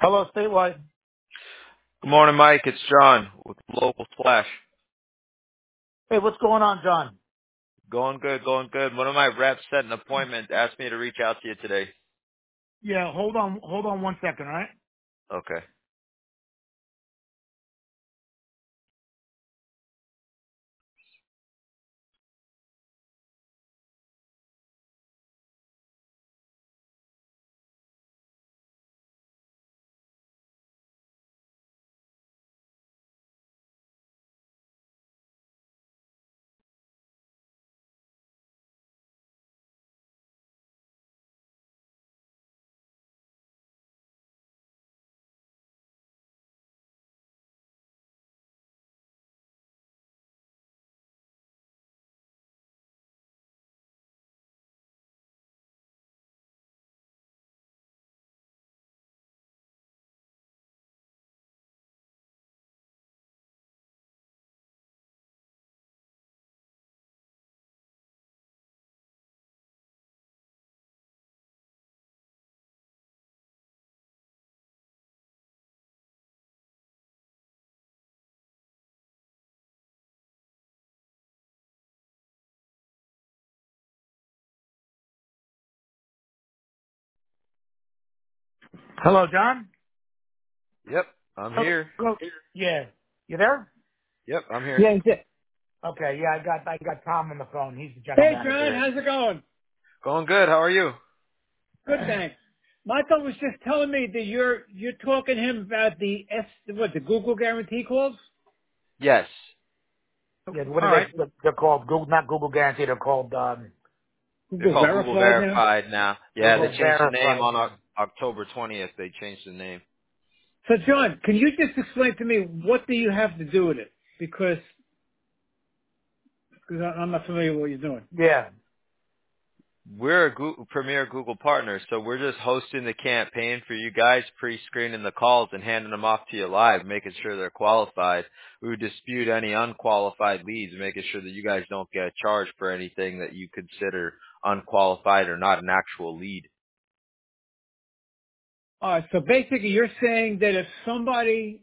Hello, statewide. Good morning, Mike. It's John with Local Splash. Hey, what's going on, John? Going good, going good. One of my reps set an appointment, asked me to reach out to you today. Yeah, hold on 1 second, all right? Okay. Hello, John? Yep, I'm Hello. here. Hello. Yeah. You there? Yep, I'm here. Yeah, he's there. Okay, yeah, I got Tom on the phone. He's the general Hey, manager. John, how's it going? Going good. How are you? Good, thanks. Michael was just telling me that you're talking to him about the Google guarantee calls? Yes. Yeah, what All are right. they're called Google, not Google Guarantee, they're called, They're Google called Google verified now. Verified now. Yeah, they Google changed the name Verified. on October 20th. They changed the name. So, John, can you just explain to me what do you have to do with it? Because I'm not familiar with what you're doing. Yeah. We're a premier Google partner, so we're just hosting the campaign for you guys, pre-screening the calls and handing them off to you live, making sure they're qualified. We would dispute any unqualified leads, making sure that you guys don't get charged for anything that you consider unqualified or not an actual lead. All right. So basically, you're saying that if somebody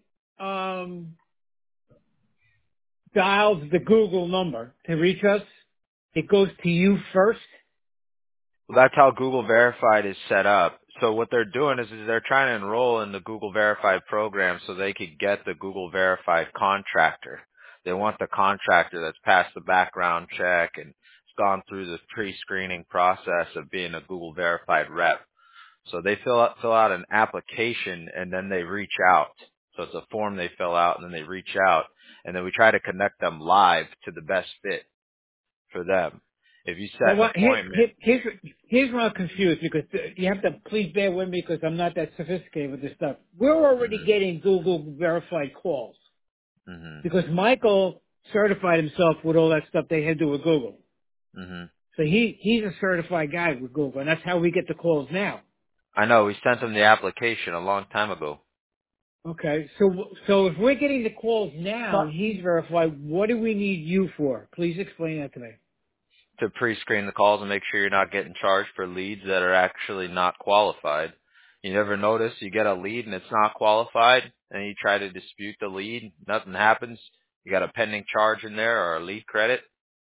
dials the Google number to reach us, it goes to you first? Well, that's how Google Verified is set up. So what they're doing is they're trying to enroll in the Google Verified program so they could get the Google Verified contractor. They want the contractor that's passed the background check and gone through the pre-screening process of being a Google Verified rep. So they fill out an application and then they reach out. So it's a form they fill out and then they reach out and then we try to connect them live to the best fit for them. If you Well, set an appointment. here's where I'm confused because you have to please bear with me because I'm not that sophisticated with this stuff. We're already Mhm. getting Google verified calls Mhm. because Michael certified himself with all that stuff they had to do with Google. Mhm. So he's a certified guy with Google, and that's how we get the calls now. I know we sent them the application a long time ago Okay, so if we're getting the calls So, now and he's verified, what do we need you for? Please explain that to me. to pre-screen the calls and make sure you're not getting charged for leads that are actually not qualified. You never notice you get a lead and it's not qualified and you try to dispute the lead, nothing happens. You got a pending charge in there or a lead credit.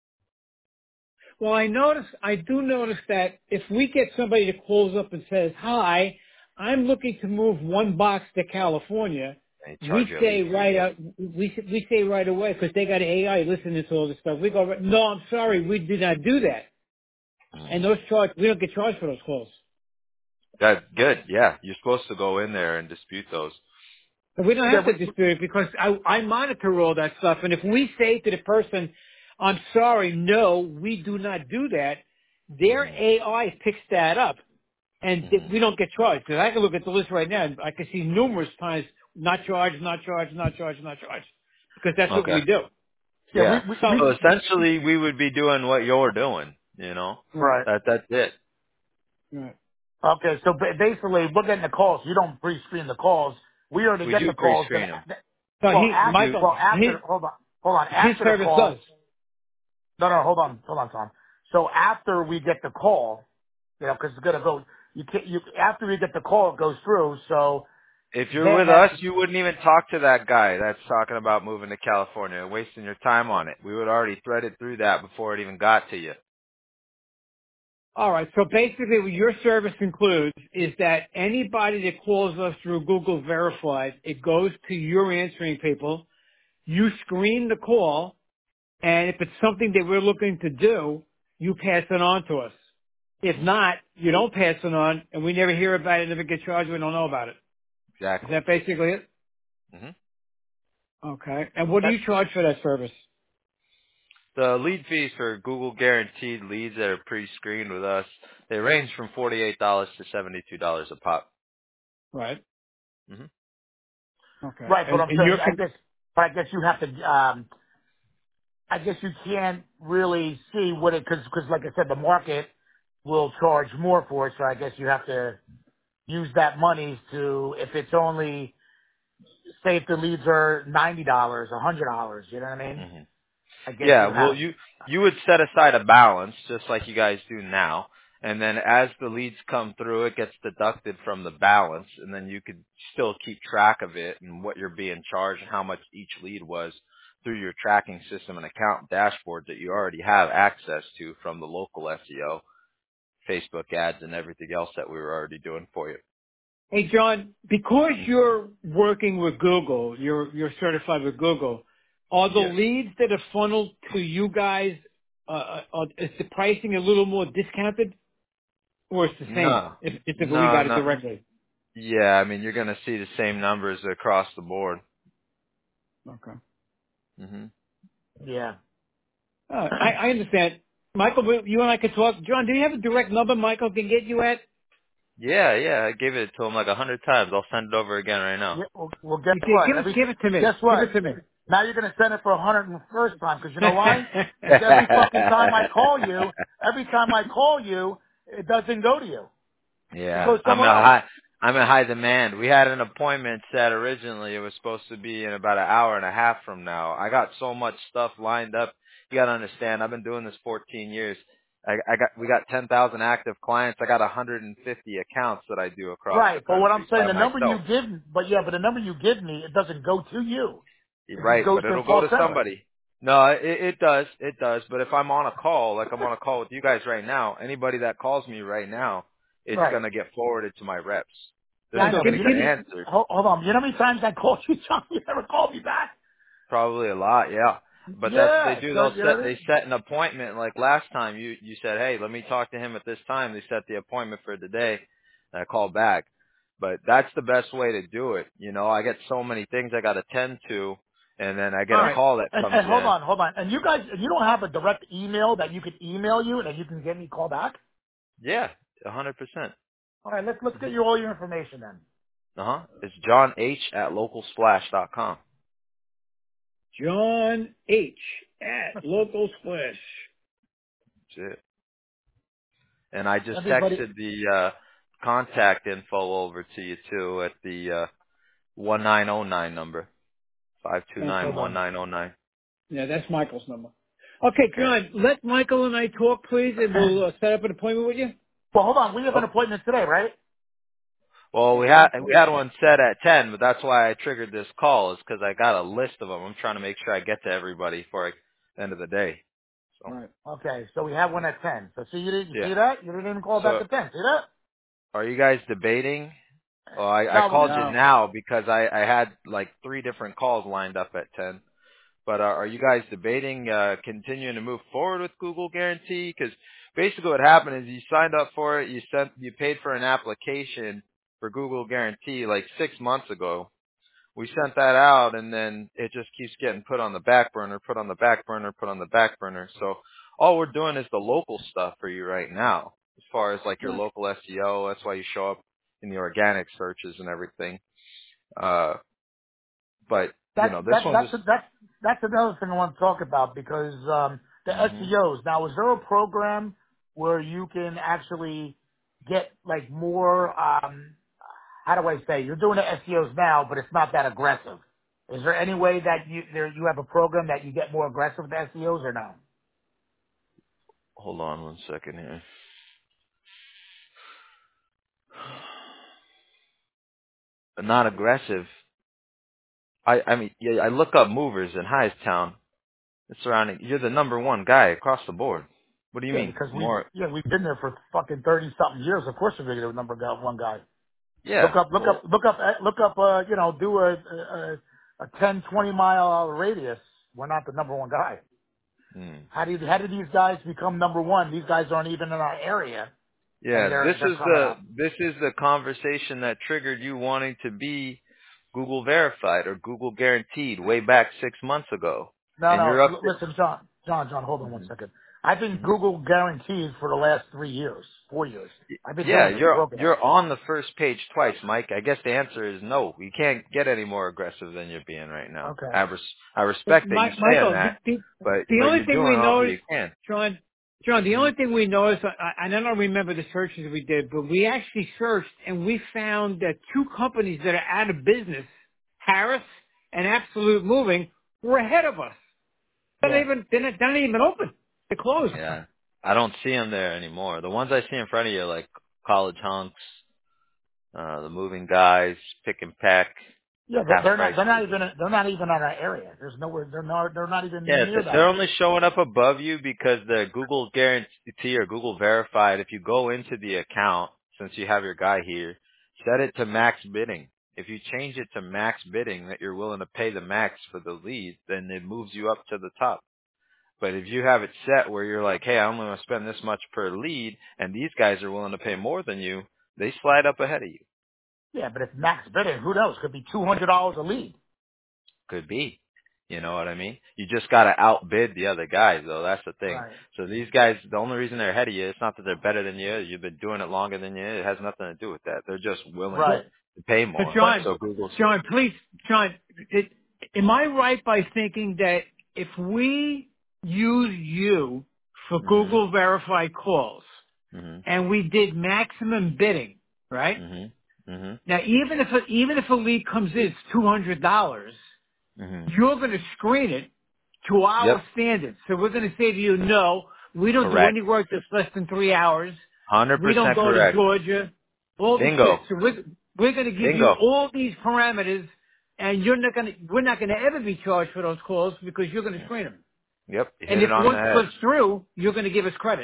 Well, I do notice that if we get somebody that calls up and says, "Hi, I'm looking to move one box to California," And they charge we you a say lead fee. right out, we say right away because they got AI listening to all this stuff. We go, "No, I'm sorry, we did not do that," and Mm. we don't get charged for those calls. That's good. Yeah, you're supposed to go in there and dispute those. So we don't yeah, have to dispute it because I monitor all that stuff. And if we say to the person, "I'm sorry, no, we do not do that," their Mhm. AI picks that up. And Mhm. we don't get charged. Because I can look at the list right now, and I can see numerous times not charged, not charged, not charged, not charged. Because that's what Okay. we do. yeah, Yeah. So, So essentially, we would be doing what you're doing. You know, right, right. that's it. right. Okay, so basically, we're getting the calls. You don't pre-screen the calls. We already We get do the calls. pre-screen them. So Well, We do. Michael, hold on. his After the service does. call, no, hold on, Tom. So after we get the call, because it's gonna go. You can't. After we get the call, it goes through. So If you're then with that's us, you wouldn't even talk to that guy that's talking about moving to California and wasting your time on it. We would already threaded through that before it even got to you. All right. So basically, what your service includes is that anybody that calls us through Google Verified, it goes to your answering people. You screen the call, and if it's something that we're looking to do, you pass it on to us. If Hmm. not, you don't pass it on, and we never hear about it, never get charged, we don't know about it. Is Exactly. that basically it? Hmm. Okay. And what do that. you charge for that service? The lead fees for Google guaranteed leads that are pre-screened with us, they range from $48 to $72 a pop. Right. Hmm. Okay. Right, but I'm And saying, you're, I guess you have to. I guess you can't really see what it because like I said, the market will charge more for it. So I guess you have to use that money to if it's only say if the leads are $90, $100. You know what I mean? Hmm. I guess Yeah, you well, have. you would set aside a balance just like you guys do now, and then as the leads come through, it gets deducted from the balance, and then you could still keep track of it and what you're being charged and how much each lead was through your tracking system and account dashboard that you already have access to from the local SEO, Facebook ads, and everything else that we were already doing for you. Hey, John, because Mhm. you're working with Google, you're certified with Google, are the Yes. leads that are funneled to you guys, is the pricing a little more discounted, or it's the same No. if we No, got it no. directly? Yeah, I mean, you're going to see the same numbers across the board. Okay. Hmm. Yeah. I understand. Michael, you and I could talk. John, do you have a direct number Michael can get you at? Yeah, yeah, I gave it to him like 100 times. I'll send it over again right now. Yeah, well, guess You say, what? give it to Guess me. Give what? it to me. Now you're gonna send it for 101st time because you know why? Because every fucking time I call you, it doesn't go to you. It Yeah, goes somewhere else. I'm in high demand. We had an appointment set originally. It was supposed to be in about an hour and a half from now. I got so much stuff lined up. You got to understand, I've been doing this 14 years. We got 10,000 active clients. I got 150 accounts that I do across the Right, but what I'm country saying, by myself. the number you give me, it doesn't go to you. You're It just right, goes but to the it'll go call to center. somebody. No, it does. It does. But if I'm on a call, like I'm on a call with you guys right now, anybody that calls me right now, it's Right. going to get forwarded to my reps. They're Yeah, I John, still know, going but to you get know, answered. hold on. You know how many times I called you, John? You never called me back. Probably a lot, yeah. But that's what they Yeah, do. so you know what I They mean? set an appointment. Like last time, you said, hey, let me talk to him at this time. They set the appointment for today. And I called back. But that's the best way to do it. You know, I get so many things I got to tend to, and then I get All a right. call that comes And in. hold on. And you don't have a direct email that you could email you and that you can get me call back? Yeah, 100%. All right, let's Mm-hmm. get you all your information then. It's John H at localsplash.com. John H. at Local Splash. That's it. And I just Everybody, texted the contact info over to you too at the 1909 number. Five two That's nine hold one on. nine zero nine. Yeah, that's Michael's number. Okay, Okay. John, let Michael and I talk, please, and we'll set up an appointment with you. Well, hold on. We have an Oh. appointment today, right? Well, we had one set at 10, but that's why I triggered this call is because I got a list of them. I'm trying to make sure I get to everybody before the end of the day. So Right. Okay, so we have one at 10. So see, you yeah. see that? You didn't even call back So at 10. See that? are you guys debating? Well, I No, called you No. now because I had like 3 different calls lined up at 10. But are you guys debating continuing to move forward with Google Guarantee? Because basically what happened is you signed up for it, you paid for an application for Google Guarantee like 6 months ago. We sent that out, and then it just keeps getting put on the back burner, put on the back burner, put on the back burner. So all we're doing is the local stuff for you right now, as far as like your Right. local SEO. That's why you show up in the organic searches and everything. Uh, but you that's know, this that one that's just. that's that's another thing I want to talk about because the Hmm. SEOs. Now, is there a program where you can actually get like more? How do I say? You're doing the SEOs now, but it's not that aggressive. Is there any way that you have a program that you get more aggressive with SEOs or no? Hold on one second here. not aggressive. I mean, yeah, I look up movers in Hightstown. It's surrounding. You're the number one guy across the board. What do you Yeah, mean? because More? we've been there for fucking 30 something years. Of course we're going to get a number one guy. Yeah. Well. Do a 10, 20 mile radius. We're not the number one guy. Hmm. How do these guys become number one? These guys aren't even in our area, and Yeah. they're coming up. This is the conversation that triggered you wanting to be Google verified or Google guaranteed way back 6 months ago, No, and no. you're up to. Listen, John, hold on one Mhm. second. I've been Mhm. Google guaranteed for the last 3 years, 4 years. I've been Yeah, doing this, broken it. you're on the first page twice, Mike. I guess the answer is no. You can't get any more aggressive than you're being right now. Okay. I respect that you saying Michael, that, the but only you're thing doing we all noticed, you can. John, the Hmm. only thing we noticed, and I don't remember the searches we did, but we actually searched and we found that two companies that are out of business, Harris and Absolute Moving, were ahead of us. Yeah. They're not even open. They're closed. Yeah, I don't see them there anymore. The ones I see in front of you are like college hunks, the moving guys, pick and pack, Yeah, half they're not. price. They're not even on our area. There's nowhere. They're not even Yeah, near they're that. only showing up above you because the Google guarantee or Google verified, if you go into the account, since you have your guy here, set it to max bidding. If you change it to max bidding that you're willing to pay the max for the lead, then it moves you up to the top. But if you have it set where you're like, hey, I only want to spend this much per lead, and these guys are willing to pay more than you, they slide up ahead of you. Yeah, but if max bidding, who knows? Could be $200 a lead. Could be. You know what I mean? You just gotta outbid the other guys though, that's the thing. Right. So these guys, the only reason they're ahead of you, it's not that they're better than you, you've been doing it longer than you, it has nothing to do with that. They're just willing Right. Well, to pay so more. But So Google's, John, am I right by thinking that if we use you for mhm, Google verified calls mhm, and we did maximum bidding, right? mhm, mhm, Now, even if a lead comes in, it's $200. mhm. You're going to screen it to our Yep, standards. So we're going to say to you, no, we don't do correct. any work that's less than 3 hours. We don't 100% go to correct. Georgia. All the shit. Bingo. So we're going to give you Bingo. all these parameters, and we're not going to ever be charged for those calls because you're going to screen them. Yep, you And hit it if on the one head. slips through, you're going to give us credit,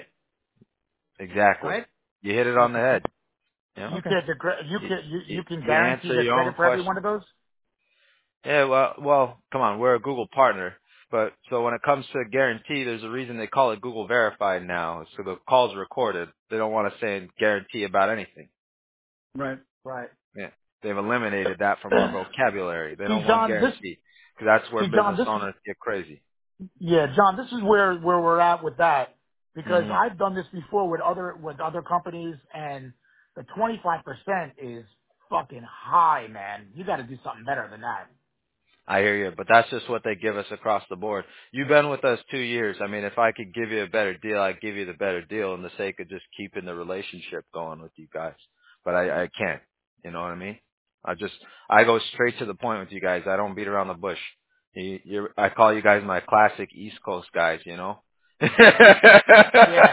Exactly. right? You hit it on the Okay. head. Yep. you Okay. can't. You, You can you guarantee answer the your own credit for every question. one of those. Yeah, come on, we're a Google partner. But so when it comes to guarantee, there's a reason they call it Google Verified now. So the call's recorded. They don't want to say guarantee about anything. Right. Right. Yeah. They've eliminated that from our vocabulary. They See, don't want John. guarantee. Because that's where See, John. business owners get crazy. Yeah, John. This is where we're at with that because Hmm. I've done this before with other companies, and the 25% is fucking high, man. You got to do something better than that. I hear you, but that's just what they give us across the board. You've been with us 2 years. I mean, if I could give you a better deal, I'd give you the better deal in the sake of just keeping the relationship going with you guys. But I can't. You know what I mean? I go straight to the point with you guys. I don't beat around the bush. I call you guys my classic East Coast guys, you know? we Yeah.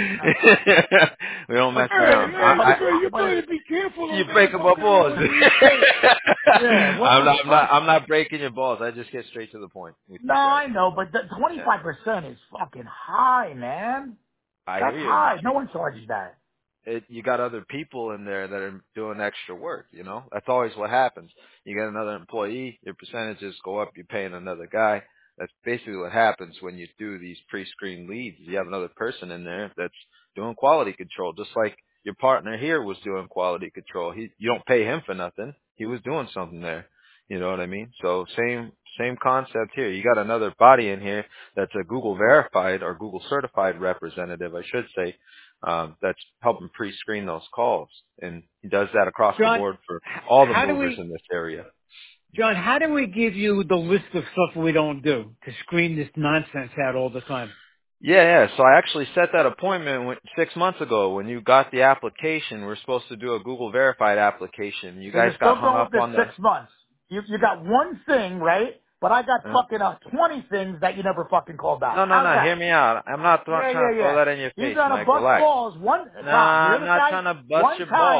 don't mess Hey, around. hey, But you but better be careful You over there breaking my fucking around balls. with the East Coast. Yeah, what the fuck? I'm not breaking your balls. I just get straight to the point with no, you guys. I know, You know? but the Yeah. 25% is fucking high, man. I That's hear you, but high. No one charges that. you got other people in there that are doing extra work, you know? That's always what happens. You get another employee, your percentages go up, you're paying another guy. That's basically what happens when you do these pre-screened leads. You have another person in there that's doing quality control, just like your partner here was doing quality control. You don't pay him for nothing. He was doing something there. You know what I mean? So same concept here. You got another body in here that's a Google verified or Google certified representative, I should say, that's helping pre-screen those calls. And he does that across the John, board for all the how do movers we, in this area. John, how do we give you the list of stuff we don't do to screen this nonsense out all the time? Yeah, yeah. So I actually set that appointment 6 months ago when you got the application. We're supposed to do a Google verified application. You So guys you're got still hung going with up this on the, 6 months. You got one thing, right? But I got uh, fucking 20 things that you never fucking called back. no, no, How's no. Hear that? me out. I'm not Yeah, trying yeah, to throw yeah. that in your You're face, trying to Mike. bust Relax. balls. Nah, Ron, you hear I'm this not guy? trying to bust One your time, balls.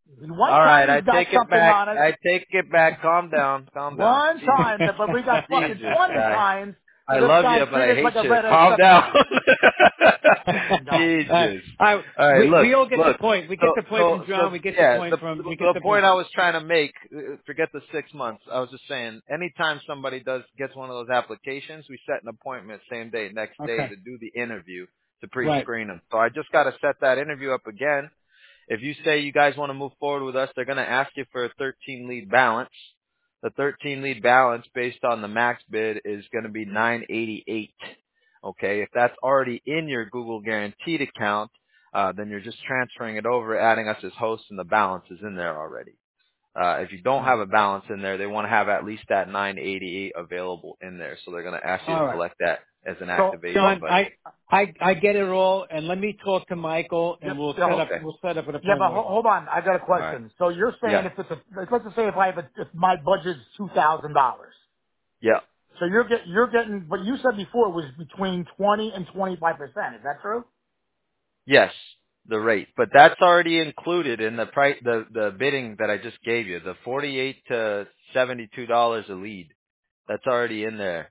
One All right, time I he's got take it something back. on us. I take it back. Calm down. Calm down. One Jesus. time, but we got fucking Jesus, 20 guy. times. I This love guy you, but I treated us hate like a you. red Calm down. stepdad. Fucking guy. Jesus. All right, we look, all get the look. point. We So, get the point so, from so, John. We get the yeah. point from. We get The the point point. I was trying to make. Forget the 6 months. I was just saying, anytime somebody gets one of those applications, we set an appointment same day, next day Okay. to do the interview to Right. pre-screen them. So I just got to set that interview up again. If you say you guys want to move forward with us, they're going to ask you for a 13 lead balance. The 13 lead balance based on the max bid is going to be 988. Okay, if that's already in your Google Guaranteed account, then you're just transferring it over, adding us as hosts, and the balance is in there already. If you don't have a balance in there, they want to have at least that 988 available in there. So they're going to ask you to All right. select that as an So, activation. John, But I get it all, and let me talk to Michael, and okay, we'll set up an yeah, but appointment with him. hold on. I got a all right, question. So you're saying yeah, if it's let's just say if my budget's $2,000. yeah. So you're getting, but you said before it was between 20 and 25%. Is that true? Yes, the rate, but that's already included in the price, the bidding that I just gave you, the $48 to $72 a lead. That's already in there.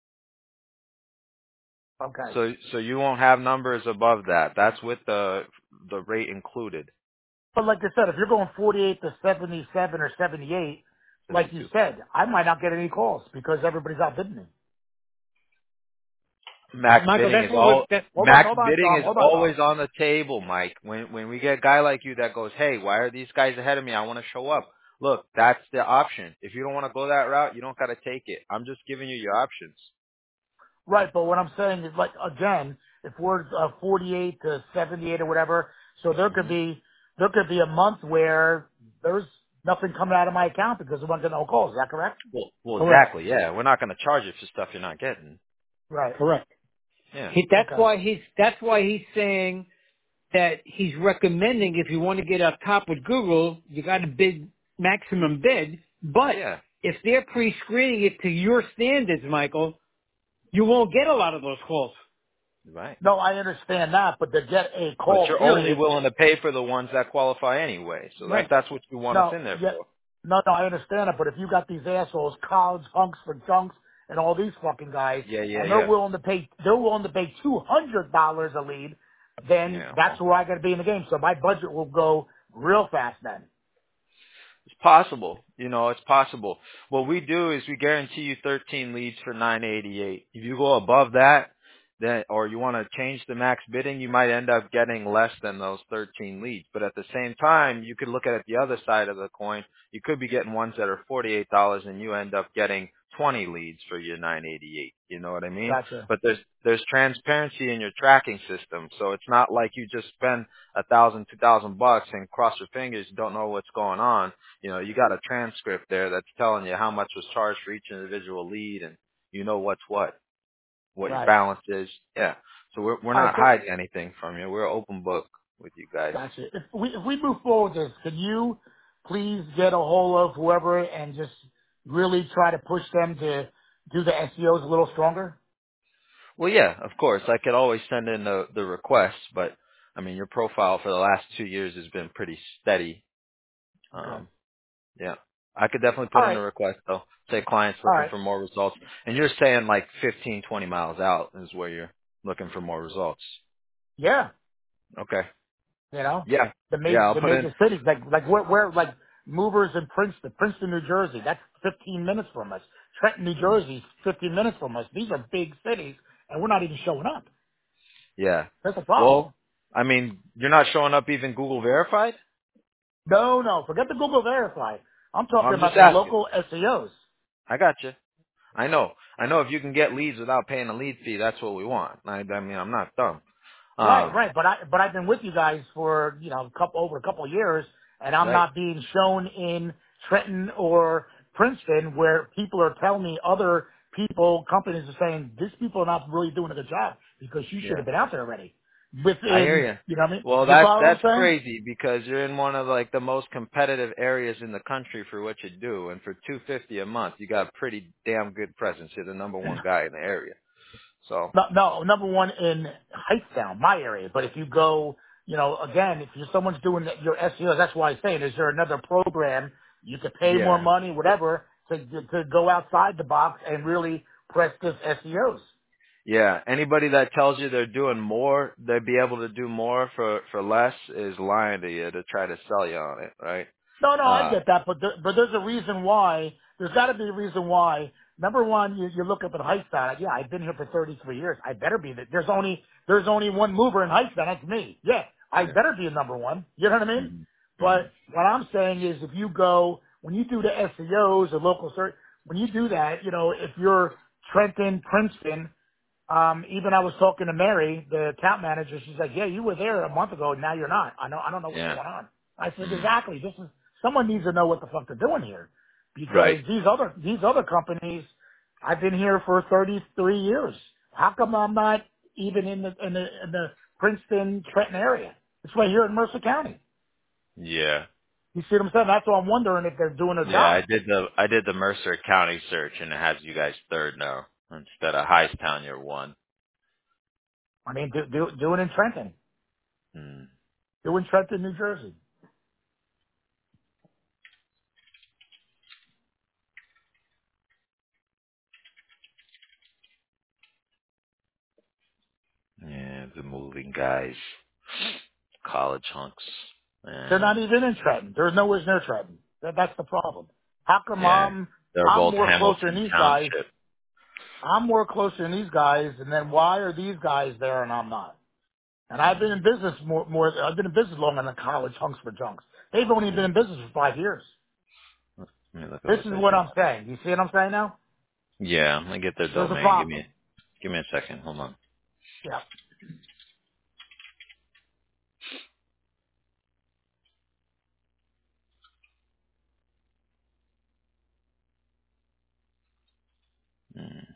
Okay. So you won't have numbers above that. That's with the rate included. But like I said, if you're going 48 to 77 or 78, like you 72. said, I might not get any calls because everybody's outbidding me. Michael, that's what Max Hold on, bidding Tom. is Hold on. always on the table, Mike. When we get a guy like you that goes, "Hey, why are these guys ahead of me? I want to show up." Look, that's the option. If you don't want to go that route, you don't got to take it. I'm just giving you your options. Right, but what I'm saying is like, again, if we're 48 to 78 or whatever, so hmm there could be a month where there's nothing coming out of my account because there wasn't no calls. Is that correct? Well, correct. exactly. Yeah, we're not going to charge you for stuff you're not getting. Right. Correct. Yeah. Okay. That's why he's saying that he's recommending if you want to get up top with Google, you got to bid maximum bid. But Yeah. if they're pre-screening it to your standards, Michael, you won't get a lot of those calls. Right. No, I understand that, but to get a But call you're only period. willing to pay for the ones that qualify anyway. So Right. that's what you want us No, in there yeah, for. no, I understand it, but if you got these assholes, college hunks for junks, and all these fucking guys, Yeah, yeah, and they're yeah. willing to pay, $200 a lead, then Yeah. that's where I got to be in the game. So my budget will go real fast then. It's possible. It's possible. What we do is we guarantee you 13 leads for 988. If you go above that, then, or you want to change the max bidding, you might end up getting less than those 13 leads. But at the same time, you could look at it the other side of the coin. You could be getting ones that are $48 and you end up getting 20 leads for your 988. You know what I mean? Gotcha. But there's transparency in your tracking system. So it's not like you just spend $1,000, $2,000 and cross your fingers, don't know what's going on. You got a transcript there that's telling you how much was charged for each individual lead, and you know what's what your Right. balance is. Yeah. So we're All right, not so hiding anything from you. We're open book with you guys. gotcha. If we move forward with this, can you please get a hold of whoever and just really try to push them to do the SEOs a little stronger? Well, yeah, of course. I could always send in the requests, but I mean, your profile for the last 2 years has been pretty steady. Okay. Um, yeah. I could definitely All put in right. a request though. Say clients All looking right. for more results. And you're saying like 15, 20 miles out is where you're looking for more results. Yeah. Okay. You know, Yeah. the Yeah, major I'll the put in. major cities like where like movers in Princeton, New Jersey. That's 15 minutes from us. Trenton, New Mhm. Jersey, 15 minutes from us. These are big cities, and we're not even showing up. Yeah. That's a problem. Well, I mean, you're not showing up even Google verified? No, no, forget the Google Verify. I'm Oh, talking I'm just about the asking. local SEOs. I got you. I know. I know if you can get leads without paying a lead fee, that's what we want. I mean, I'm not dumb. Right, Um, right. But I've been with you guys for over a couple of years, and I'm right? not being shown in Trenton or Princeton where people are telling me other people, companies are saying these people are not really doing a good job because you should Yeah. have been out there already. I hear Within, you. you know what I mean? Well, You that's follow what I'm that's saying? crazy because you're in one of like the most competitive areas in the country for what you do, and for $250 a month, you got a pretty damn good presence. You're the number one guy in the area. So No, no, number one in Hightstown, my area. But if you go, again, if you're someone's doing your SEO, that's why I'm saying, is there another program you could pay more Yeah. money, whatever, to go outside the box and really press this SEOs? Yeah. Anybody that tells you they're doing more, they'd be able to do more for less is lying to you to try to sell you on it, right? No, no, I Uh, get that, but there's a reason why. There's got to be a reason why. Number one, you look up at Heightstown. Yeah, I've been here for 33 years. I better be that. There's only one mover in Heightstown. That's me. Yeah, I yeah. better be a number one. You know what I mean? hmm hmm But what I'm saying is, if you go when you do the SEOs or local search, when you do that, if you're Trenton, Princeton, even I was talking to Mary, the account manager. She's like, "Yeah, you were there a month ago. Now you're not. I don't know what's Yeah. going on." I said, hmm "Exactly. Someone needs to know what the fuck they're doing here, Right. because these other companies. I've been here for 33 years. How come I'm not even in the Princeton, Trenton area? It's right here in Mercer County. Yeah. You see what I'm saying? That's why I'm wondering if they're doing a Yeah, job. I did the Mercer County search and it has you guys third now. Instead of Hightstown, you're one. I mean, do it in Trenton. Hmm. Do it in Trenton, New Jersey. Yeah, the moving guys. College hunks. They're Man. not even in Trenton. They're nowhere near Trenton. That's the problem. How come Yeah. They're I'm both more closer than Hamilton these guys? Township. I'm more closer than these guys, and then why are these guys there and I'm not? And I've been in business more. I've been in business longer than college hunks for junks. They've only been Hmm. in business for 5 years. Let me look at This what is they what do. I'm saying. You see what I'm saying now? Yeah, I'm gonna get their There's a domain. problem. Give me a second. Hold on. Yeah. Hmm.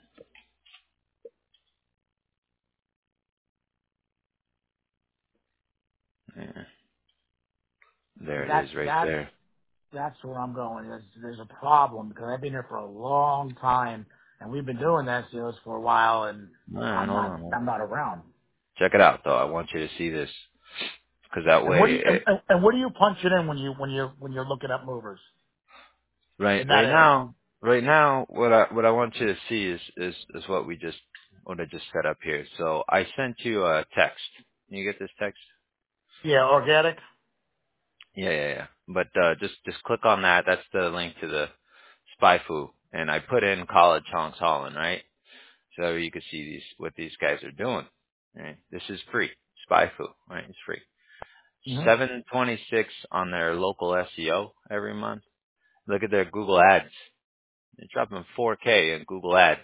Yeah. There And it that's is right that's there. that's where I'm going. There's a problem because I've been here for a long time, and we've been doing SEOs for a while, and All right, I'm hold not on. Hold on. I'm not around. Check it out though. I want you to see this. Because that And what do way, you and what do you punch it in when you're looking up movers right in that right area? now, what I want you to see is what I just set up here. So I sent you a text. Can you get this text? Yeah, organic. Yeah. But just click on that. That's the link to the SpyFu, and I put in College Hunks Holland, right? So you can see what these guys are doing. Right? This is free. SpyFu, right? It's free. Hmm. 726 on their local SEO every month. Look at their Google Ads. They're dropping 4K in Google Ads.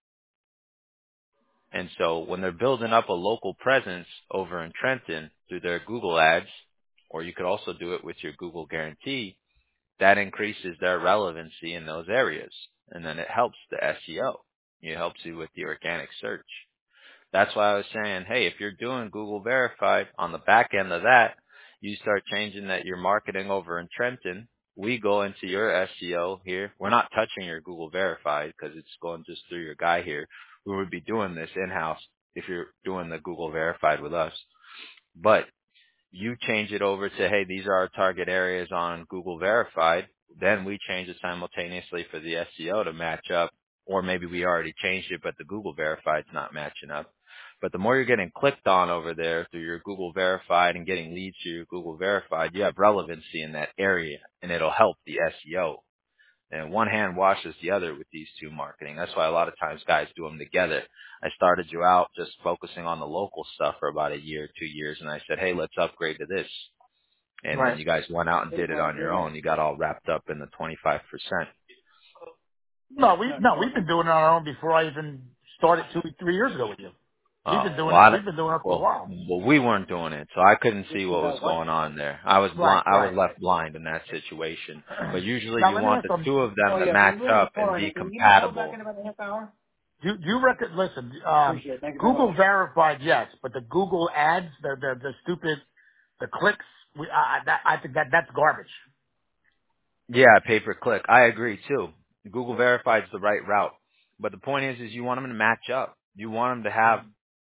And so when they're building up a local presence over in Trenton through their Google Ads, or you could also do it with your Google Guarantee, that increases their relevancy in those areas. And then it helps the SEO. It helps you with the organic search. That's why I was saying, hey, if you're doing Google Verified on the back end of that, you start changing that you're marketing over in Trenton. We go into your SEO here. We're not touching your Google Verified because it's going just through your guy here. We would be doing this in-house if you're doing the Google Verified with us. But you change it over to, hey, these are our target areas on Google Verified. Then we change it simultaneously for the SEO to match up. Or maybe we already changed it, but the Google Verified's not matching up. But the more you're getting clicked on over there through your Google Verified and getting leads to your Google Verified, you have relevancy in that area, and it'll help the SEO. And one hand washes the other with these two marketing. That's why a lot of times guys do them together. I started you out just focusing on the local stuff for about a year, 2 years, and I said, hey, let's upgrade to this. And then Right. you guys went out and did it on your own. You got all wrapped up in the 25%. No, we've been doing it on our own before I even started 2, 3 years ago with you. We've Oh, been well, doing it. We've been doing it for a while. we weren't doing it, so I couldn't see what was What? going on there. I was Right, blind. I was right. left blind in that situation. But usually, Now you let me want ask the them. two of them Oh to yeah, match we're in the up and car. be Can you give me a call back compatible. in about a half hour? Do you reckon? Listen, Google verified, yes, but the Google ads, the stupid, the clicks, I think that's garbage. Yeah, pay per click. I agree too. Google Verified is the right route, but the point is you want them to match up. You want them to have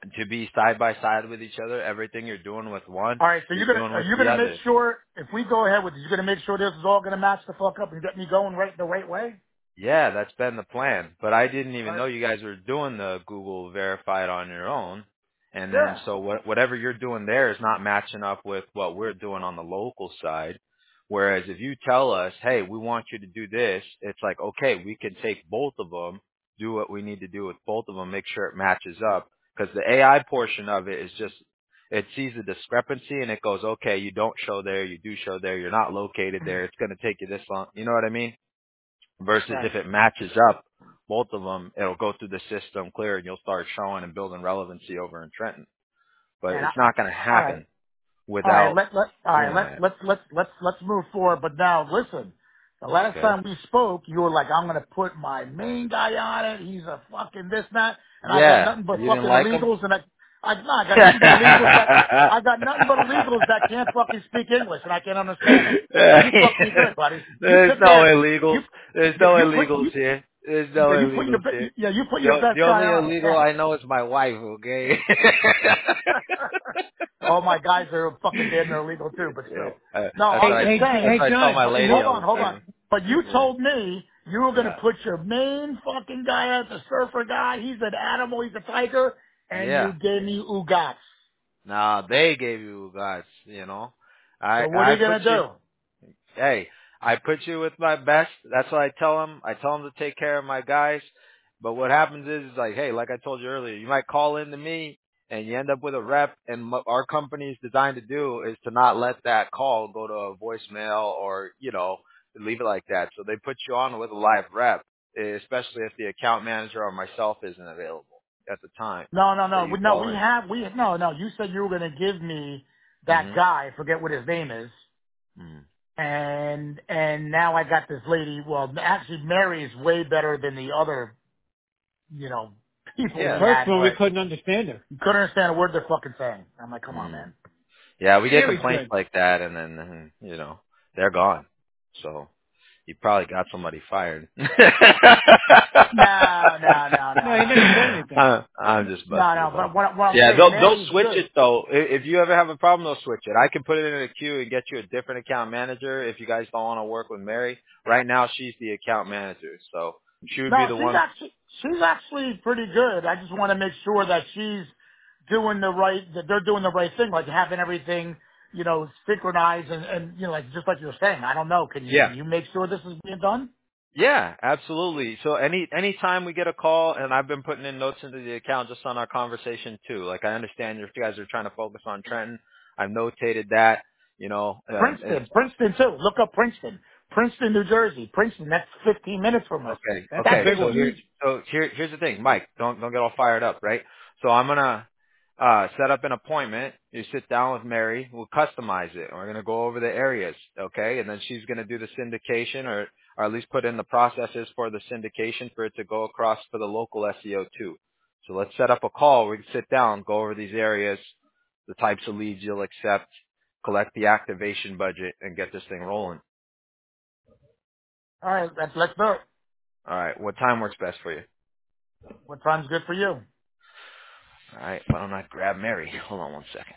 to be side by side with each other. Everything you're doing with one, All right, so you're doing are with you the gonna make other. sure if we go ahead with this, you're gonna make sure this is all gonna match the fuck up and get me going the right way? Yeah, that's been the plan. But I didn't All even right. know you guys were doing the Google Verified on your own. And then Yeah. so whatever you're doing there is not matching up with what we're doing on the local side. Whereas if you tell us, hey, we want you to do this, it's like, okay, we can take both of them, do what we need to do with both of them, make sure it matches up. Because the AI portion of it is just, it sees the discrepancy and it goes, okay, you don't show there, you do show there, you're not located there, it's going to take you this long. You know what I mean? Versus Right. if it matches up, both of them, it'll go through the system clear and you'll start showing and building relevancy over in Trenton. But And it's not going to all right. happen All right, without all right, doing that. let's move forward. But now, listen, the last Okay. time we spoke, you were like, "I'm gonna put my main guy on it. He's a fucking this and that," and I got Yeah. nothing but You didn't fucking like them? illegals, and I got nothing but illegals I got nothing but illegals that can't fucking speak English, and I can't understand them. So you fucked me good, buddy. You There's sit no there, illegals. you There's yeah, no you put illegals you here. There's no yeah, you put your illegals here. yeah, you put your best The guy only on it. illegal Yeah. I know is my wife, okay? All my guys are fucking damn near illegal too, but still. No, That's Hey, what I'm I, just hey, saying. that's hey, what I tell John. my lady all the Hold on. time. But you Yeah. told me you were going to Yeah. put your main fucking guy as a surfer guy. He's an animal. He's a tiger. And Yeah. you gave me Ugats. Nah, they gave you guys, you know. So what are I you put going to you do? hey, I put you with my best. That's what I tell them. I tell them to take care of my guys. But what happens is like, hey, like I told you earlier, you might call in to me and you end up with a rep. And what our company is designed to do is to not let that call go to a voicemail or, leave it like that. So they put you on with a live rep, especially if the account manager or myself isn't available at the time that you No, call in. no, you said you were going to give me that hmm guy. I forget what his name is. mm And now I got this lady. Well, actually, Mary is way better than the other, you know, people we Yeah. had, Personally, we but couldn't understand her. you couldn't understand a word they're fucking saying. I'm like, come on, Mm. man. Yeah, we get Very complaints good. like that, and then they're gone. So you probably got somebody fired. No, he never said anything. I'm just No, busting no. your But balls. what I'm Yeah, saying, they'll Mary's switch good. it though. If you ever have a problem, they'll switch it. I can put it in a queue and get you a different account manager if you guys don't want to work with Mary. Right now, she's the account manager, so she would be No, the one. she's actually pretty good. I just want to make sure that that they're doing the right thing, like having everything, synchronized and like just like you're saying. I don't know. Yeah. Can you make sure this is being done? Yeah, absolutely. So anytime we get a call, and I've been putting in notes into the account just on our conversation too. Like I understand if you guys are trying to focus on Trenton, I've notated that. It's Princeton too. Look up Princeton, New Jersey. Princeton. That's 15 minutes from us. okay. That's a Okay. big That's one. huge. Here's the thing, Mike. Don't get all fired up, right? So I'm gonna set up an appointment. You sit down with Mary. We'll customize it. We're gonna go over the areas, okay? And then she's gonna do the syndication, or at least put in the processes for the syndication for it to go across for the local SEO too. So let's set up a call. We can sit down, go over these areas, the types of leads you'll accept, collect the activation budget, and get this thing rolling. All right. Let's do it. All right. What time works best for you? What time's good for you? All right. Why don't I grab Mary? Hold on one second.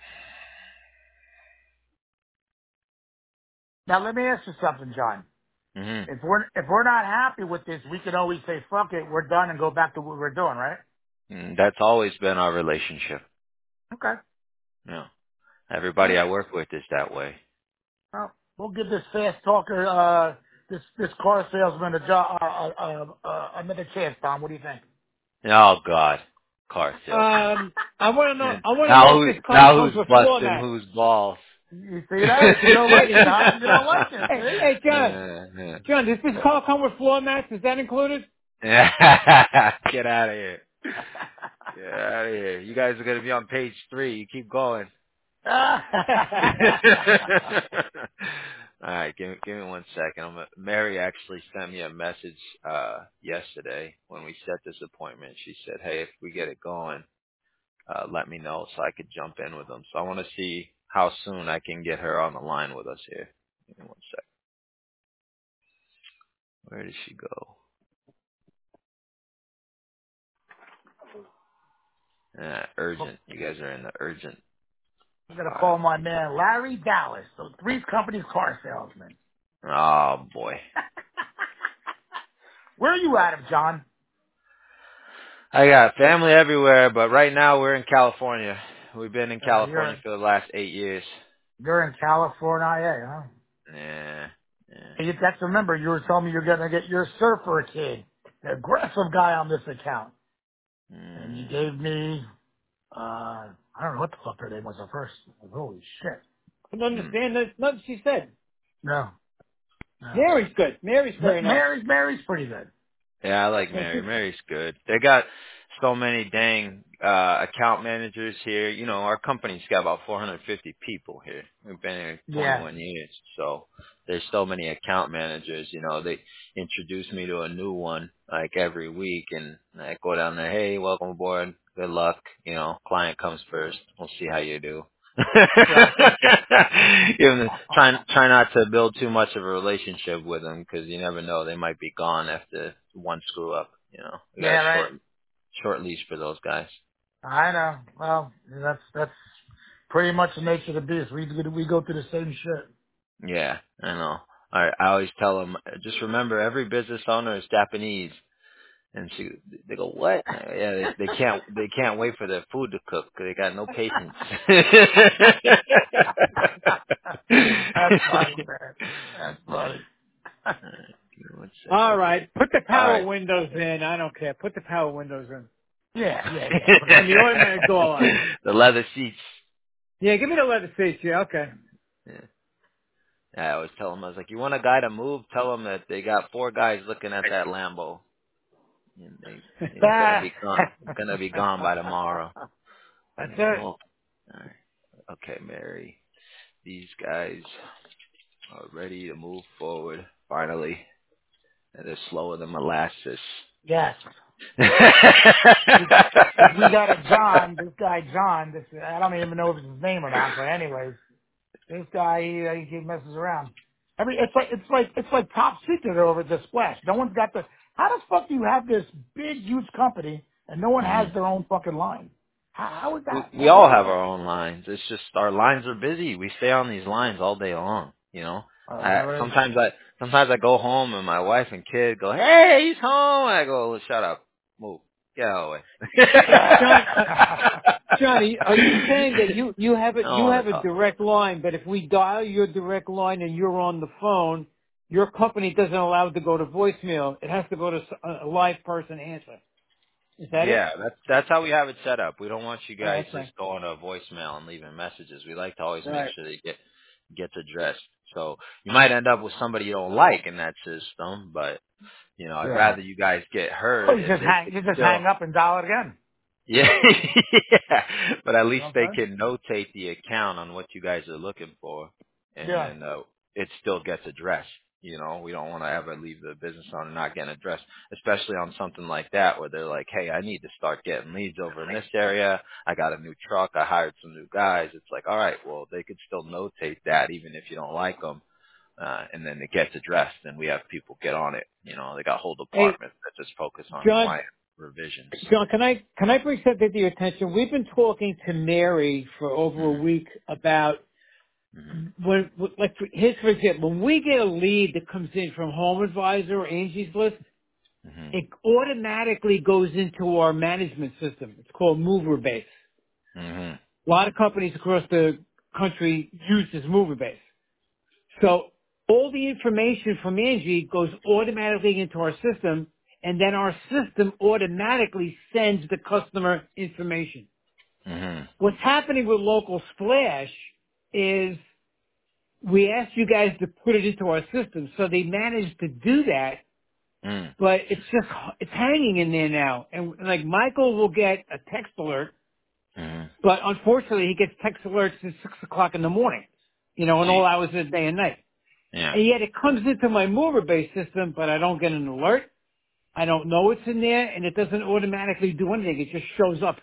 Now let me ask you something, John. Mm-hmm. If we're not happy with this, we can always say fuck it, we're done, and go back to what we're doing, right? That's always been our relationship. Okay. Yeah. All Everybody right. I work with is that way. Well, we'll give this fast talker, this car salesman a job, another chance, Tom. What do you think? Oh God, car salesman. I want to know. And I want to know if this car now comes who's with floor busting mats. whose balls? You see that? You don't like it, huh? You don't like it, Hey, see? hey, John. Yeah. John, does this car come with floor mats? Is that included? Get out of here. Get out of here. You guys are gonna be on page 3. You keep going. All right, give me 1 second. Mary actually sent me a message yesterday when we set this appointment. She said, "Hey, if we get it going, let me know so I could jump in with them." So I want to see how soon I can get her on the line with us here. Give me 1 second. Where did she go? Urgent. You guys are in the urgent I'm gonna call file. my man Larry Dallas, the Three's Company's car salesman. Oh boy. Where are you at, John? I got family everywhere, but right now we're in California. We've been in Uh, California you're for the last 8 years. you're in California, huh? Yeah. Yeah. And you got to remember, you were telling me you're gonna get your surfer kid, the aggressive guy on this account, and you Mm, gave me I don't know what the fuck her name was at first. Holy shit! I don't mm. understand. There's nothing she said. No, no. Mary's good. Mary's very nice. Mary's pretty good. Yeah, I like Yeah, Mary. she's, Mary's good. They got so many dang account managers here. You know, our company's got about 450 people here. We've been here Yeah, 21 years. So there's so many account managers, you know, they introduce me to a new one like every week and I go down there, hey, welcome aboard. Good luck. You know, client comes first. We'll see how you do. right. Even try not to build too much of a relationship with them because you never know, they might be gone after one screw up. You know, we got Yeah, a right. short leash for those guys. I know. Well, that's pretty much the nature of the beast. We go through the same shit. Yeah, I know. I always tell them, just remember, every business owner is Japanese. And they go, what? Yeah, they can't wait for their food to cook 'cause they got no patience. That's funny, man. That's funny. Give me one sec. all Okay. right. Put the All power right. windows in. I don't care. Put the power windows in. Yeah. Put it And in. the automatic door locks. The leather seats. Yeah, give me the leather seats. Yeah, okay. Yeah. I always tell them, I was like, you want a guy to move? Tell them that they got 4 guys looking at that Lambo, and he's Ah. gonna be gone by tomorrow. That's Yeah, it. well, all right. Okay, Mary. These guys are ready to move forward finally, and they're slower than molasses. Yes. Because we got a John, this guy John, I don't even know if it's his name or not, but anyways, this guy, he messes around. It's like top secret over at the Splash. No one's got how the fuck do you have this big, huge company and no one has Mhm. their own fucking line? How is that? We How all is have that? our own lines. It's just our lines are busy. We stay on these lines all day long. You know, There it is. sometimes I go home and my wife and kid go, "Hey, he's home." And I go, well, "Shut up, move, get out of the way." John, Johnny, are you saying that I you don't want have to a talk. direct line, but if we dial your direct line and you're on the phone, your company doesn't allow it to go to voicemail. It has to go to a live person answer. Is that it? Yeah, that's how we have it set up. We don't want you Oh, guys okay. just going to voicemail and leaving messages. We like to always All make right. sure they gets addressed. So you might end up with somebody you don't like in that system, but you know, I'd Yeah. rather you guys get Well, heard you and just they hang, could you just still, hang up and dial it again. yeah, yeah, but at You least know what they I'm saying? can notate the account on what you guys are looking for, and Yeah. then it still gets addressed. You know, we don't want to ever leave the business owner not getting addressed, especially on something like that where they're like, hey, I need to start getting leads over in this area. I got a new truck. I hired some new guys. It's like, all right, well, they could still notate that even if you don't like them. And then it gets addressed and we have people get on it. You know, they got whole Hey, departments that just focus on John, client revisions. John, can I bring something to your attention? We've been talking to Mary for over a Mm-hmm. week about Mm-hmm. here's for example, when we get a lead that comes in from Home Advisor or Angie's List, it Mm-hmm. automatically goes into our management system. It's called MoverBase. Mm-hmm. A lot of companies across the country use this MoverBase. So all the information from Angie goes automatically into our system, and then our system automatically sends the customer information. Mm-hmm. What's happening with Local Splash is we asked you guys to put it into our system, so they managed to do that, but it's hanging in there now. And like Michael will get a text alert, Mm-hmm. but unfortunately he gets text alerts at 6 o'clock in the morning, in Gee. all hours of the day and night. Yeah. And yet it comes into my mover-based system, but I don't get an alert. I don't know it's in there, and it doesn't automatically do anything. It just shows up.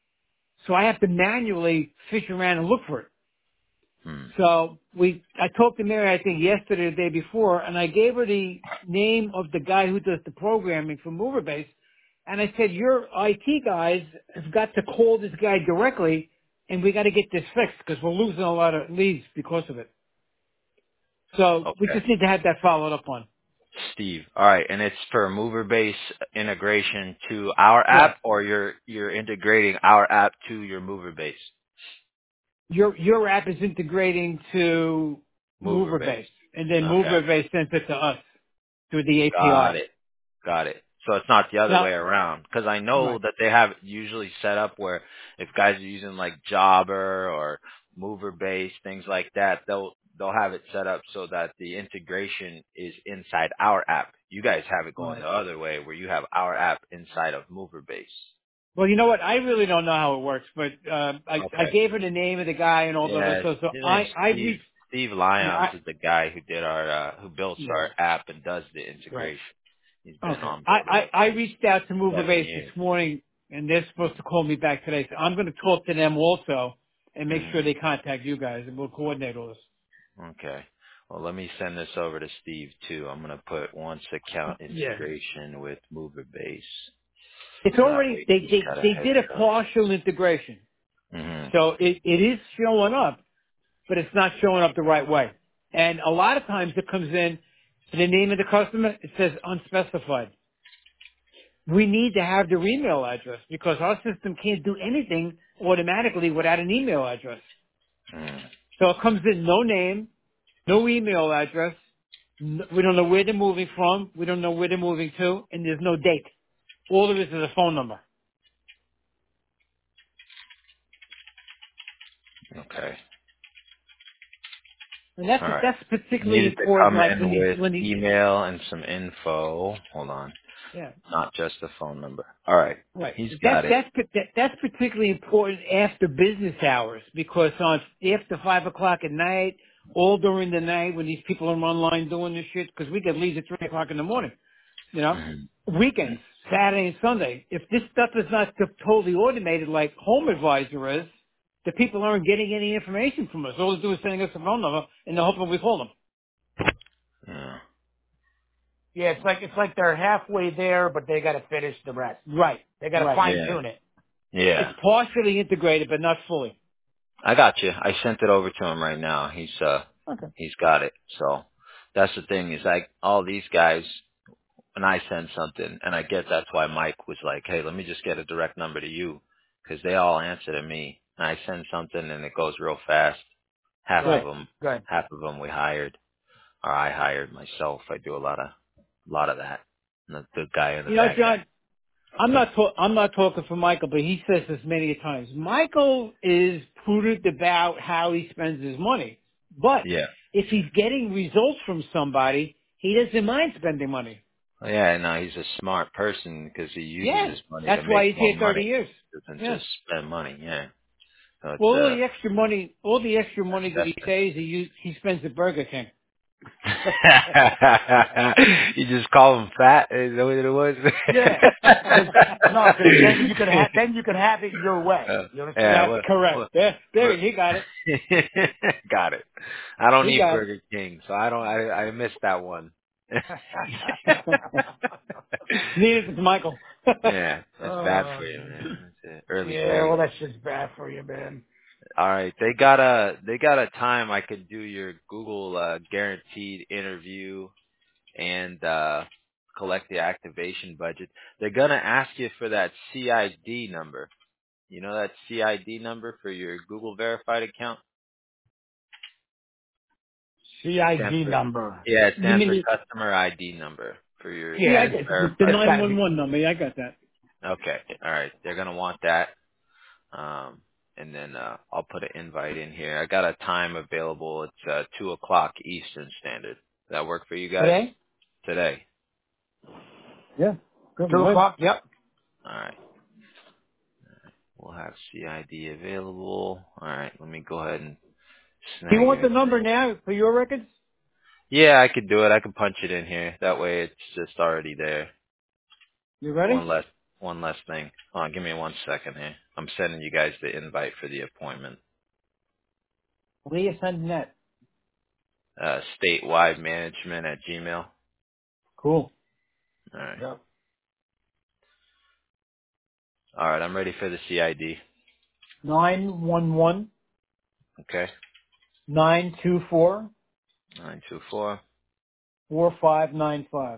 So I have to manually fish around and look for it. Mm-hmm. So I talked to Mary, I think yesterday or the day before, and I gave her the name of the guy who does the programming for MoverBase, And I said, your IT guys have got to call this guy directly, and we got to get this fixed because we're losing a lot of leads because of it. So we Okay. just need to have that followed up on. Steve. All right, and it's for MoverBase integration to our Right. app, or you're integrating our app to your MoverBase? Your app is integrating to MoverBase. MoverBase, and then Okay. MoverBase sends it to us through the Got API. it. Got it. So it's not the other Now, way around. Because I know right. that they have it usually set up where if guys are using like Jobber or MoverBase, things like that, they'll have it set up so that the integration is inside our app. You guys have it going Right. the other way where you have our app inside of MoverBase. Well, you know what? I really don't know how it works, but I Okay. gave her the name of the guy and all that other Yeah, stuff. So his name's I Steve. reached. Steve Yeah. Lyons is the guy who did our who built Yeah. our app and does the Right. integration. He's been Okay. on board with us I for reached out to seven MoverBase this years. morning, and they're supposed to call me back today. So I'm going to talk to them also and make sure Hmm. they contact you guys, and we'll coordinate all this. Okay. Well, let me send this over to Steve too. I'm gonna put once account Yeah. integration with MoverBase, It's so that already way he's they got a they heads did a up. partial integration, Hmm. so it is showing up, but it's not showing up the right way. And a lot of times it comes in the name of the customer. It says unspecified. We need to have their email address because our system can't do anything automatically without an email address. Hmm. So it comes in no name, no email address. We don't know where they're moving from. We don't know where they're moving to, and there's no date. All there is a phone number. Okay. And All right. that's You particularly needed to important. come Like in when you with when you email and some info. Hold on. yeah. Not just the phone number. All right. Right. He's got it. That's particularly important after business hours because on after 5 o'clock at night, all during the night when these people are online doing this shit, because we get leads at 3 o'clock in the morning. You know, Hmm. weekends, Saturday and Sunday. If this stuff is not totally automated like Home Advisor is, the people aren't getting any information from us. All they do is sending us a phone number and they're hoping we call them. Yeah. Yeah, it's like they're halfway there, but they got to finish the rest. Right. They got to Right. fine Yeah. tune it. It's Yeah. partially integrated, but not fully. I got you. I sent it over to him right now. Okay. He's got it. So that's the thing is like all these guys when I send something and I get that's why Mike was like, "Hey, let me just get a direct number to you," cuz they all answer to me. And I send something and it goes real fast. Half of Good. Right. them Good. we hired or I hired myself. I do a lot of that. And the guy in the You know, back. John, I'm not talking for Michael, but he says this many times. Michael is prudent about how he spends his money. But Yeah. if he's getting results from somebody, he doesn't mind spending money. Yeah, no, he's a smart person because he uses Yeah. his money to That's make why he's more here 30 money. years. Doesn't Yeah. just spend money. Yeah. So Well, it's all the extra money that he investment. saves, he spends at Burger King. You just call him fat? Is that what it was? Yeah. Cause, no, because then you can have it your way. You Yeah, understand? That's correct. what, There, he got it. got it. I don't He eat got Burger King, so I missed that one. it. Neither does Michael. Yeah, that's bad Oh, for you, man. That's it. Early yeah. Well, grave. that's just bad for you, man. All right, they got a time I could do your Google guaranteed interview and collect the activation budget. They're gonna ask you for that CID number. You know that CID number for your Google verified account? Stands CID for number. Yeah, it You stands mean for customer ID number for your yeah, I Yeah, got the verified it's got to account. be. 911 number. Yeah, I got that. Okay. All right. They're gonna want that. And then I'll put an invite in here. I got a time available. It's 2 o'clock Eastern Standard. Does that work for you guys Today? today? Yeah, good. 2 o'clock? Yep. All right. We'll have CID available. All right. Let me go ahead and Do you snag want your the information. number now for your records? Yeah, I could do it. I can punch it in here. That way it's just already there. You One ready? less one less thing. Hold on, give me 1 second here. I'm sending you guys the invite for the appointment. Where you sending that? Statewide management at Gmail. Cool. All right. Yep. All right, I'm ready for the CID. 911 Okay. 924 924 4595.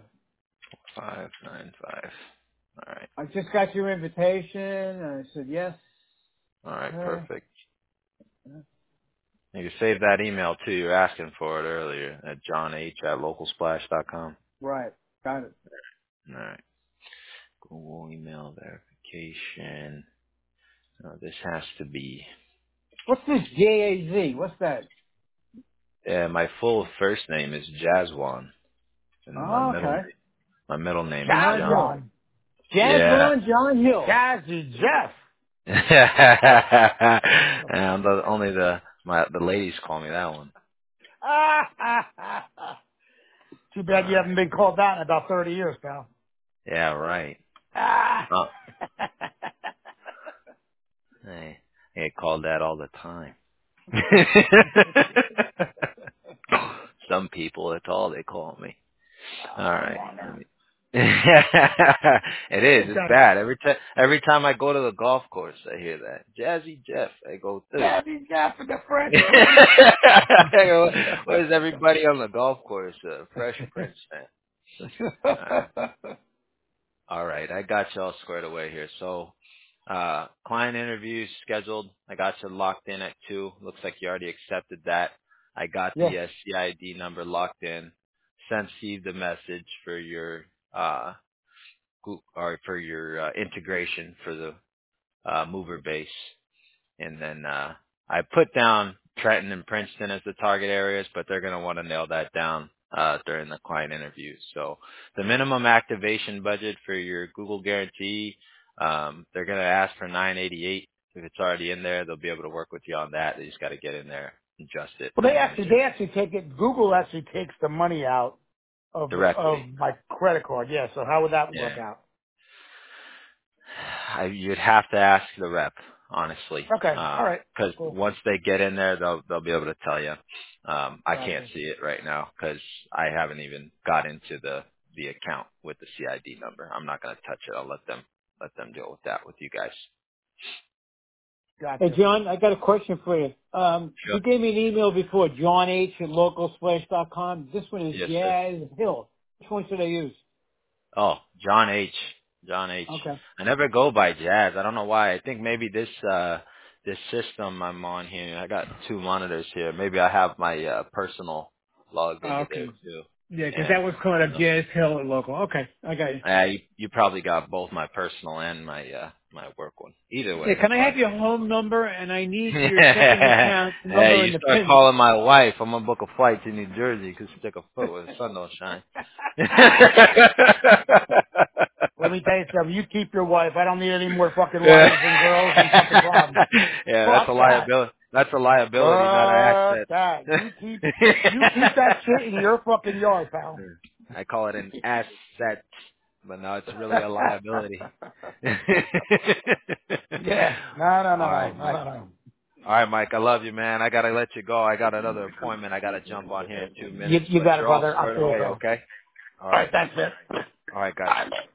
595. All right. I just got your invitation. I said yes. All right, Okay. perfect. You can save that email too. You're asking for it earlier at johnh@localsplash.com. Right. Got it. All right. Google email verification. This has to be. What's this JAZ? What's that? Yeah, my full first name is Jazwan, and Oh, okay. my middle name is John John. Hill. Jazwan. Yeah. Jazwan John Hill. Jazzy Jeff. And only the ladies call me that one. Too All bad you right. haven't been called that in about 30 years, pal. Yeah, right. Ah. Oh, I get called that all the time. Some people, that's all they call me. All Oh, come right. on Let now. me. It is. It's It's got bad. Every time I go to the golf course, I hear that Jazzy Jeff. I go, dude. Jazzy Jeff and the Fresh Prince. I go, where's everybody on the golf course? Fresh Prince fan. All right, I got you all squared away here. So, client interviews scheduled. I got you locked in at 2. Looks like you already accepted that. I got Yes. the CID number locked in. Sent Steve the message for your integration for the mover base, and then I put down Trenton and Princeton as the target areas, but they're going to want to nail that down during the client interviews. So the minimum activation budget for your Google guarantee, they're going to ask for 988. If it's already in there, they'll be able to work with you on that. They just got to get in there, adjust it, Well, and then it they should actually take it. Google actually takes the money out of directly. my credit card. Yeah. So how would that Yeah. work out? You'd have to ask the rep, honestly, Okay. All right. because Cool. once they get in there, they'll be able to tell you. I can't Gotcha. see it right now because I haven't even got into the account with the CID number. I'm not going to touch it. I'll let them deal with that with you guys. Hey, Gotcha. John, I got a question for you. Sure. You gave me an email before, johnh@localsplash.com. This one is Yes, sir. Jazz Hill. Which one should I use? Oh, John H. John H. Okay. I never go by Jazz. I don't know why. I think maybe this system I'm on here. I got 2 monitors here. Maybe I have my personal logged Oh, into there okay. too. Yeah, 'cause Yeah. that was coming I up don't know. Jazz Hill at local. Okay, I got you. You probably got both my personal and my work one. Either Yeah, way, can I have but your home number and I need your checking account hey, number you and the start PIN? calling my wife. I'm gonna book a flight to New Jersey because stick a foot where the sun don't shine. Let me tell you something. You keep your wife. I don't need any more fucking yeah, wives and girls and fucking problems. that's a Fuck that. liability. That's a liability, not an Fuck asset. that. You keep that shit in your fucking yard, pal. I call it an asset, but no, it's really a liability. Yeah. No, no, no, All no, right, no, Mike. no, no. All right, Mike. I love you, man. I gotta let you go. I got another appointment. I gotta jump on here in 2 minutes, You but got it, you're all brother. I'll squared see you, away, bro. okay? All All right. right, thanks, man. All right, All guys. right, man.